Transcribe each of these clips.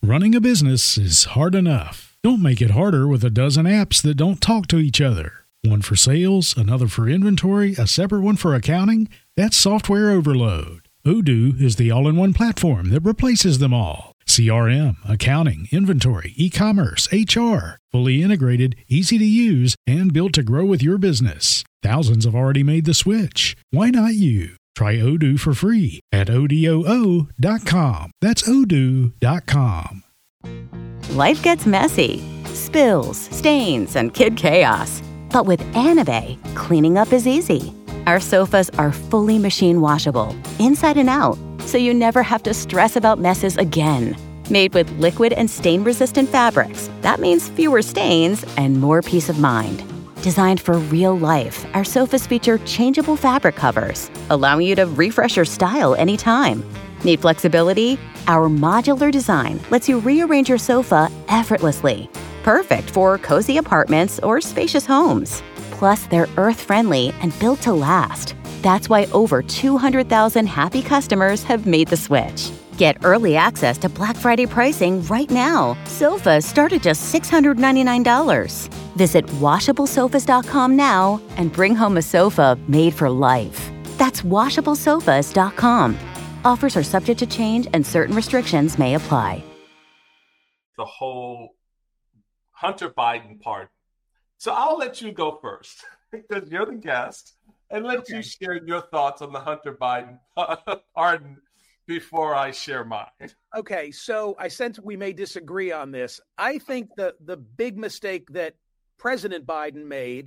Running a business is hard enough. Don't make it harder with a dozen apps that don't talk to each other. One for sales, another for inventory, a separate one for accounting. That's software overload. Odoo is the all-in-one platform that replaces them all. CRM, accounting, inventory, e-commerce, HR. Fully integrated, easy to use, and built to grow with your business. Thousands have already made the switch. Why not you? Try Odoo for free at odoo.com. That's odoo.com. Life gets messy. Spills, stains, and kid chaos. But with Anabei, cleaning up is easy. Our sofas are fully machine washable, inside and out, so you never have to stress about messes again. Made with liquid and stain-resistant fabrics, that means fewer stains and more peace of mind. Designed for real life, our sofas feature changeable fabric covers, allowing you to refresh your style anytime. Need flexibility? Our modular design lets you rearrange your sofa effortlessly. Perfect for cozy apartments or spacious homes. Plus, they're earth-friendly and built to last. That's why over 200,000 happy customers have made the switch. Get early access to Black Friday pricing right now. Sofas start at just $699. Visit washablesofas.com now and bring home a sofa made for life. That's washablesofas.com. Offers are subject to change and certain restrictions may apply. The whole Hunter Biden part. So I'll let you go first because you're the guest and let you share your thoughts on the Hunter Biden pardon before I share mine. Okay, so I sense we may disagree on this. I think the big mistake that President Biden made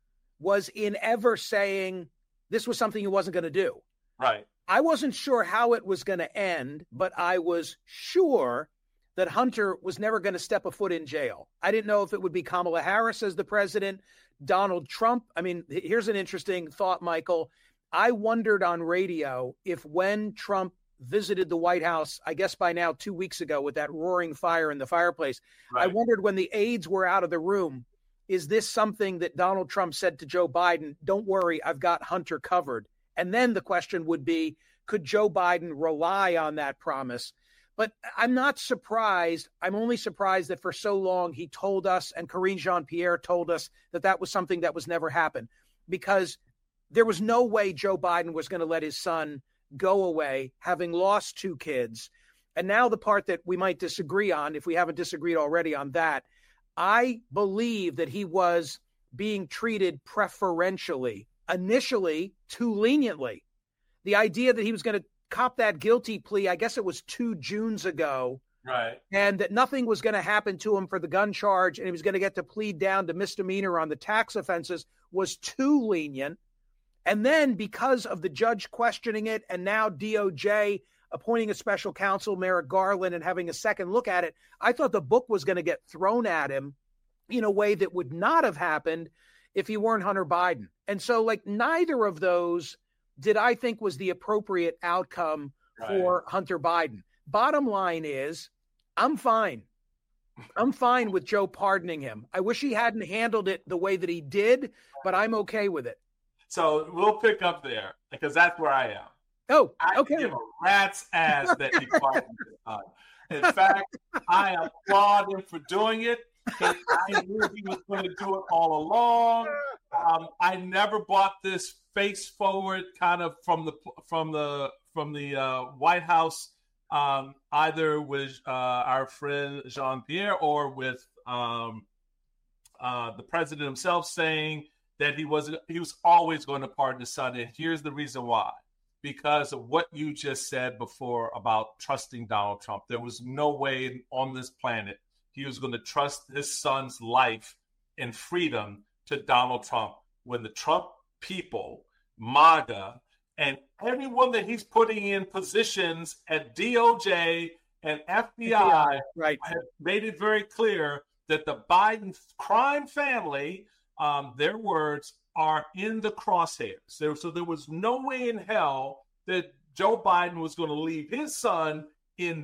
was in ever saying this was something he wasn't going to do. Right. I wasn't sure how it was going to end, but I was sure that Hunter was never going to step a foot in jail. I didn't know if it would be Kamala Harris as the president, Donald Trump. I mean, here's an interesting thought, Michael. I wondered on radio if when Trump visited the White House, I guess by now 2 weeks ago with that roaring fire in the fireplace, right. I wondered when the aides were out of the room, is this something that Donald Trump said to Joe Biden, don't worry, I've got Hunter covered? And then the question would be, could Joe Biden rely on that promise? But I'm not surprised. I'm only surprised that for so long he told us, and Karine Jean-Pierre told us, that that was something that was never happened, because there was no way Joe Biden was going to let his son go away, having lost two kids. And now the part that we might disagree on, if we haven't disagreed already on that, I believe that he was being treated preferentially, initially too leniently. The idea that he was going to cop that guilty plea, I guess it was 2 Junes ago, right? And that nothing was going to happen to him for the gun charge, and he was going to get to plead down to misdemeanor on the tax offenses, was too lenient. And then because of the judge questioning it, and now DOJ appointing a special counsel, Merrick Garland, and having a second look at it, I thought the book was going to get thrown at him in a way that would not have happened if he weren't Hunter Biden. And so, like, neither of those did I think was the appropriate outcome for Hunter Biden. Bottom line is, I'm fine. I'm fine with Joe pardoning him. I wish he hadn't handled it the way that he did, but I'm okay with it. So we'll pick up there because that's where I am. Oh, okay. I give a rat's ass that he pardoned his son. In fact, I applaud him for doing it. I knew he was going to do it all along. I never bought this face forward kind of from the White House, either with our friend Jean-Pierre or with the president himself saying that he was always going to pardon his son. And here's the reason why. Because of what you just said before about trusting Donald Trump. There was no way on this planet he was going to trust his son's life and freedom to Donald Trump when the Trump people, MAGA, and everyone that he's putting in positions at DOJ and FBI have made it very clear that the Biden crime family, their words, are in the crosshairs. So there was no way in hell that Joe Biden was going to leave his son in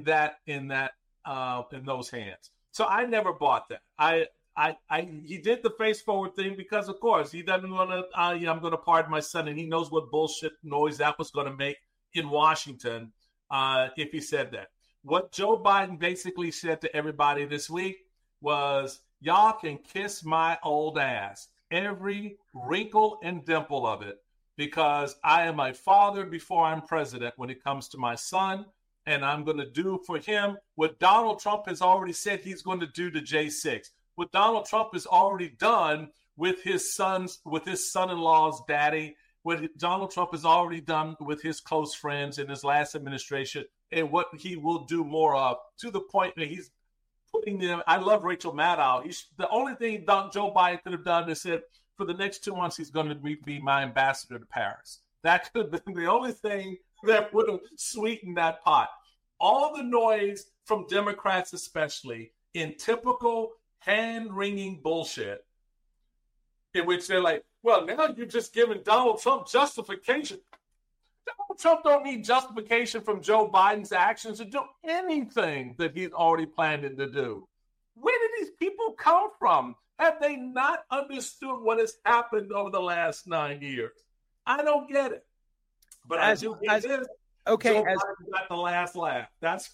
those hands. So I never bought that. He did the face forward thing because, of course, he doesn't want to. I'm going to pardon my son, and he knows what bullshit noise that was going to make in Washington if he said that. what Joe Biden basically said to everybody this week was, y'all can kiss my old ass, every wrinkle and dimple of it, because I am a father before I'm president when it comes to my son, and I'm going to do for him what Donald Trump has already said he's going to do to J6, what Donald Trump has already done with his son-in-law's daddy, what Donald Trump has already done with his close friends in his last administration, and what he will do more of, to the point that he's putting them. I love Rachel Maddow. The only thing Joe Biden could have done is said, for the next 2 months, he's going to be my ambassador to Paris. That could have been the only thing that would have sweetened that pot. All the noise from Democrats, especially in typical hand-wringing bullshit, in which they're like, well, now you're just giving Donald Trump justification. Donald Trump don't need justification from Joe Biden's actions to do anything that he's already planning to do. Where did these people come from? Have they not understood what has happened over the last 9 years? I don't get it. But I do get this. Okay, Joe Biden got the last laugh.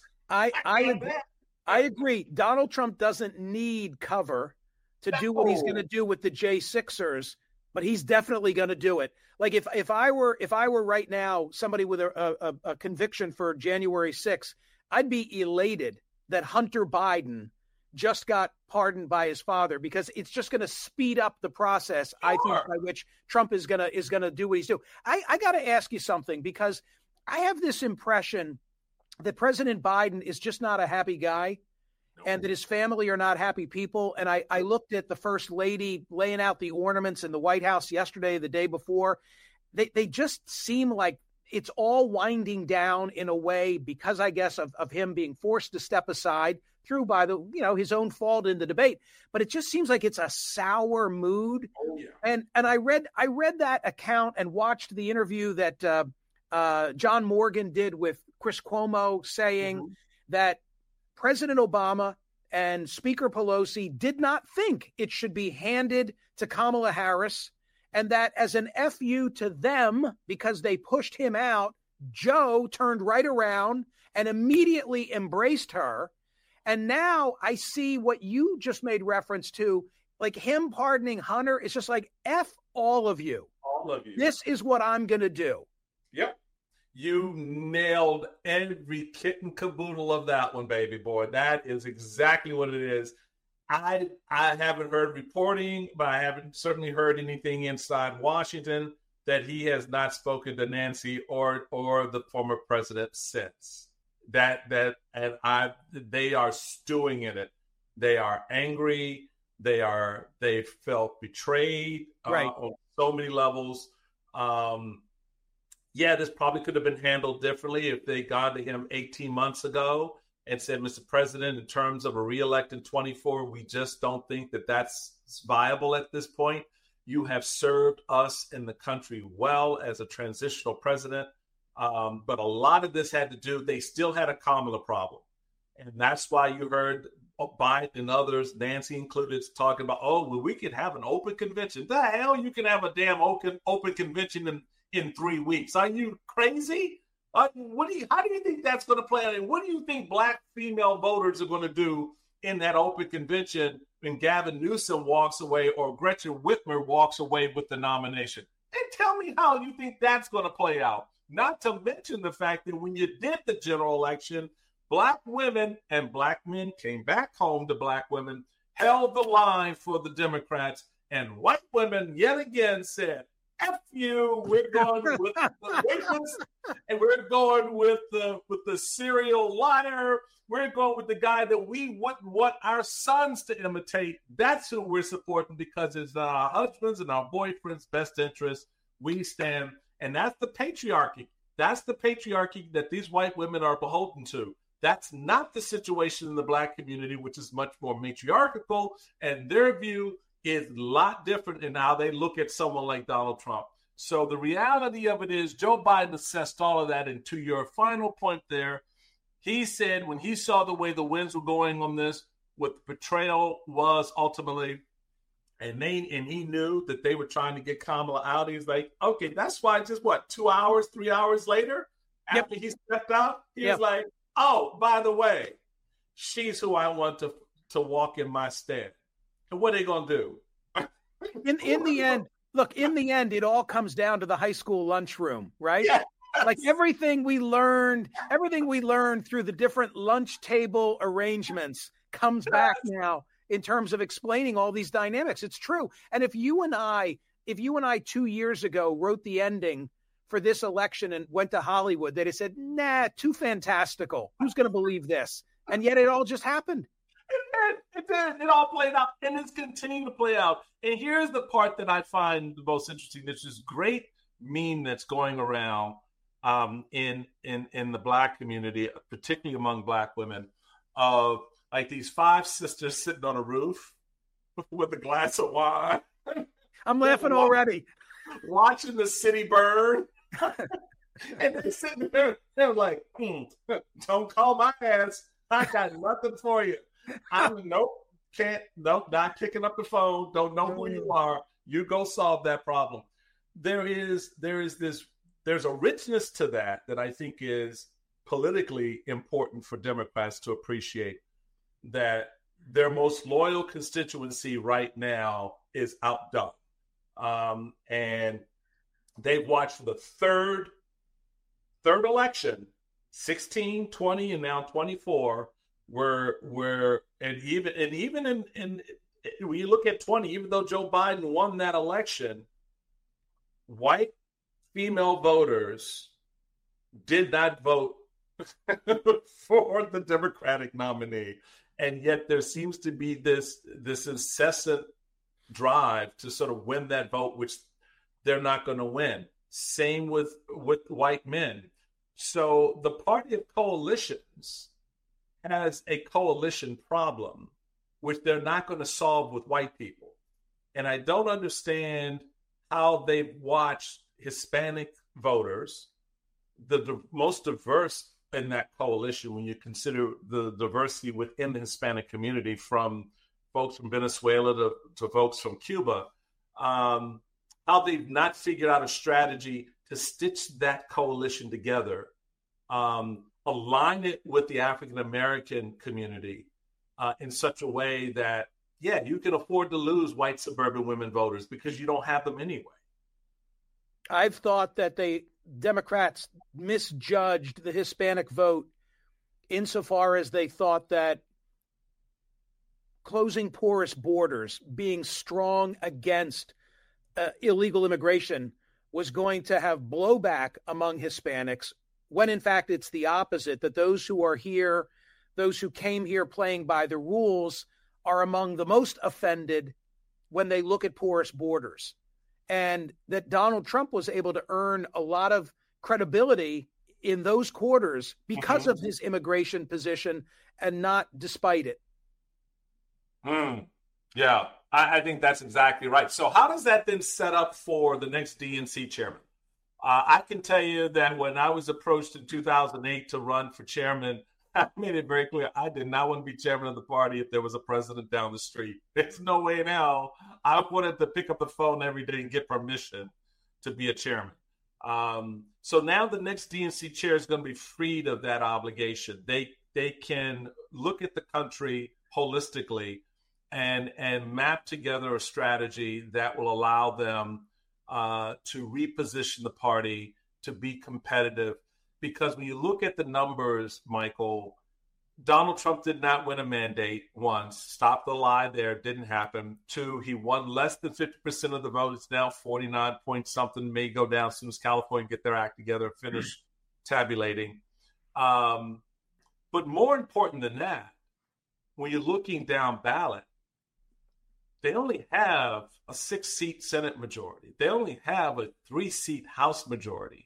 I agree. Donald Trump doesn't need cover to do what he's going to do with the J6ers, but he's definitely going to do it. Like if I were right now somebody with a conviction for January 6th, I'd be elated that Hunter Biden just got pardoned by his father, because it's just going to speed up the process. Sure. I think by which Trump is going to do what he's doing. I got to ask you something, because I have this impression that President Biden is just not a happy guy, and that his family are not happy people. And I looked at the first lady laying out the ornaments in the White House yesterday, the day before. They just seem like it's all winding down in a way, because I guess of him being forced to step aside through by his own fault in the debate. But it just seems like it's a sour mood. Oh, yeah. And I read that account and watched the interview that John Morgan did with Chris Cuomo, saying that President Obama and Speaker Pelosi did not think it should be handed to Kamala Harris, and that as an FU to them, because they pushed him out, Joe turned right around and immediately embraced her. And now I see what you just made reference to, like him pardoning Hunter. It's just like, F all of you. All of you. This is what I'm going to do. Yep. You nailed every kit and caboodle of that one, baby boy. That is exactly what it is. I haven't heard reporting, but I haven't certainly heard anything inside Washington that he has not spoken to Nancy or the former president since. They are stewing in it. They are angry. They felt betrayed on so many levels. This probably could have been handled differently if they got to him 18 months ago and said, Mr. President, in terms of a reelect in 24, we just don't think that that's viable at this point. You have served us and the country well as a transitional president. But a lot of this had to do, they still had a Kamala problem. And that's why you heard Biden and others, Nancy included, talking about, we could have an open convention. The hell you can have a damn open convention in 3 weeks? Are you crazy? How do you think that's going to play out? And what do you think black female voters are going to do in that open convention when Gavin Newsom walks away or Gretchen Whitmer walks away with the nomination? And tell me how you think that's going to play out. Not to mention the fact that when you did the general election, black women and black men came back home to black women, held the line for the Democrats, and white women yet again said, F you, we're going with the Wiggins, and we're going with the serial liar. We're going with the guy that we want our sons to imitate. That's who we're supporting, because it's our husbands and our boyfriends' best interest. We stand, and that's the patriarchy. That's the patriarchy that these white women are beholden to. That's not the situation in the black community, which is much more matriarchal, and their view is a lot different in how they look at someone like Donald Trump. So the reality of it is Joe Biden assessed all of that. And to your final point there, he said when he saw the way the winds were going on this, what the betrayal was ultimately, and he knew that they were trying to get Kamala out. He's like, okay, that's why just 3 hours later after he stepped out, he was like, Oh, by the way, she's who I want to walk in my stead. And what are they going to do? In the end, look, in the end, it all comes down to the high school lunchroom, right? Yes. Like everything we learned through the different lunch table arrangements comes back now in terms of explaining all these dynamics. It's true. And if you and I 2 years ago wrote the ending for this election and went to Hollywood, they'd have said, nah, too fantastical. Who's going to believe this? And yet it all just happened. It did. It all played out, and it's continuing to play out. And here's the part that I find the most interesting. There's this great meme that's going around in the Black community, particularly among Black women, of like these 5 sisters sitting on a roof with a glass of wine. I'm laughing already. Watching the city burn. And they're sitting there, they're like, don't call my ass. I got nothing for you. Not picking up the phone. Don't know who you are. You go solve that problem. There's a richness to that I think is politically important for Democrats to appreciate, that their most loyal constituency right now is outdone. And they've watched for the third election, 16, 20, and now 24, where even in when you look at 20, even though Joe Biden won that election, white female voters did not vote for the Democratic nominee. And yet there seems to be this incessant drive to sort of win that vote, which they're not going to win. Same with white men. So the party of coalitions has a coalition problem, which they're not going to solve with white people. And I don't understand how they've watched Hispanic voters, the most diverse in that coalition when you consider the diversity within the Hispanic community, from folks from Venezuela to folks from Cuba, how they've not figured out a strategy to stitch that coalition together, align it with the African-American community in such a way that, you can afford to lose white suburban women voters because you don't have them anyway. I've thought that Democrats misjudged the Hispanic vote insofar as they thought that closing porous borders, being strong against illegal immigration, was going to have blowback among Hispanics, when in fact it's the opposite, that those who are here, those who came here playing by the rules, are among the most offended when they look at porous borders. And that Donald Trump was able to earn a lot of credibility in those quarters because of his immigration position and not despite it. Yeah, I think that's exactly right. So how does that then set up for the next DNC chairman? I can tell you that when I was approached in 2008 to run for chairman, I made it very clear I did not want to be chairman of the party if there was a president down the street. There's no way in hell I wanted to pick up the phone every day and get permission to be a chairman. So now the next DNC chair is going to be freed of that obligation. They can look at the country holistically and map together a strategy that will allow them to reposition the party to be competitive. Because when you look at the numbers, Michael, Donald Trump did not win a mandate. One, stop the lie there, didn't happen. Two, he won less than 50% of the vote. It's now 49 point something, may go down as soon as California get their act together, finish tabulating. But more important than that, when you're looking down ballot, they only have a 6-seat Senate majority. They only have a 3-seat House majority.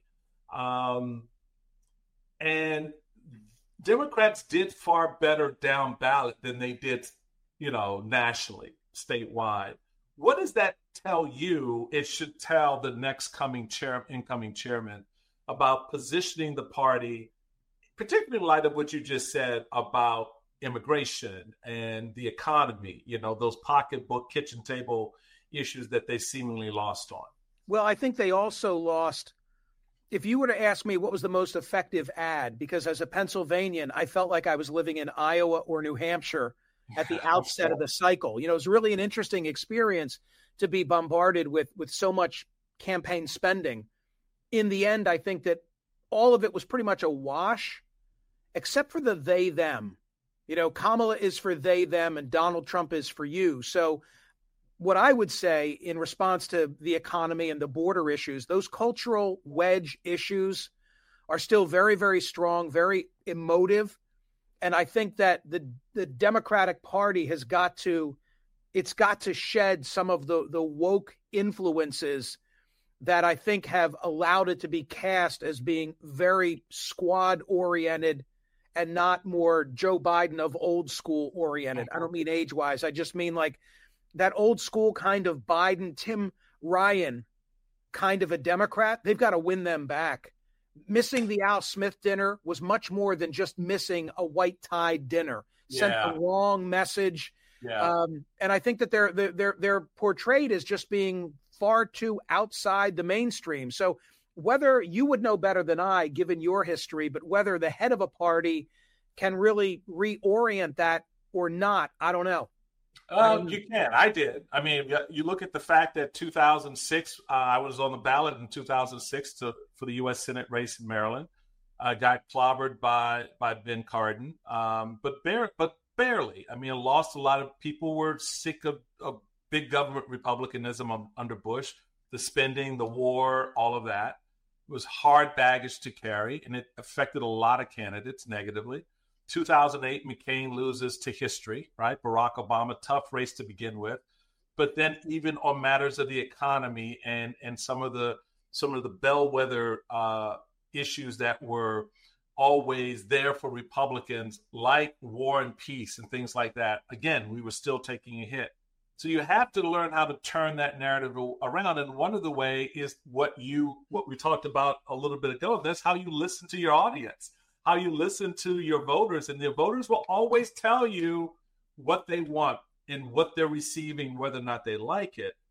And Democrats did far better down ballot than they did, nationally, statewide. What does that tell you? It should tell the next incoming chairman about positioning the party, particularly in light of what you just said about immigration and the economy, those pocketbook, kitchen table issues that they seemingly lost on. Well, I think they also lost if you were to ask me what was the most effective ad, because as a Pennsylvanian, I felt like I was living in Iowa or New Hampshire at the outset of the cycle. You know, it was really an interesting experience to be bombarded with so much campaign spending. In the end, I think that all of it was pretty much a wash, except for the they, them. You know, Kamala is for they, them, and Donald Trump is for you. So what I would say in response to the economy and the border issues, those cultural wedge issues are still very, very strong, very emotive. And I think that the Democratic Party has got to shed some of the woke influences that I think have allowed it to be cast as being very squad oriented and not more Joe Biden of old school oriented. I don't mean age wise. I just mean like that old school kind of Biden, Tim Ryan kind of a Democrat. They've got to win them back. Missing the Al Smith dinner was much more than just missing a white tie dinner. Sent the wrong message. Yeah. And I think that they're portrayed as just being far too outside the mainstream. So whether you would know better than I, given your history, but whether the head of a party can really reorient that or not, I don't know. You can. I did. I mean, you look at the fact that 2006, I was on the ballot in 2006 for the U.S. Senate race in Maryland. I got clobbered by Ben Cardin, but barely. I mean, I lost a lot of people were sick of big government republicanism under Bush, the spending, the war, all of that. It was hard baggage to carry, and it affected a lot of candidates negatively. 2008, McCain loses to history, right? Barack Obama, tough race to begin with. But then even on matters of the economy and some of the bellwether issues that were always there for Republicans, like war and peace and things like that, again, we were still taking a hit. So you have to learn how to turn that narrative around. And one of the way is what we talked about a little bit ago. That's how you listen to your audience, how you listen to your voters. And the voters will always tell you what they want and what they're receiving, whether or not they like it.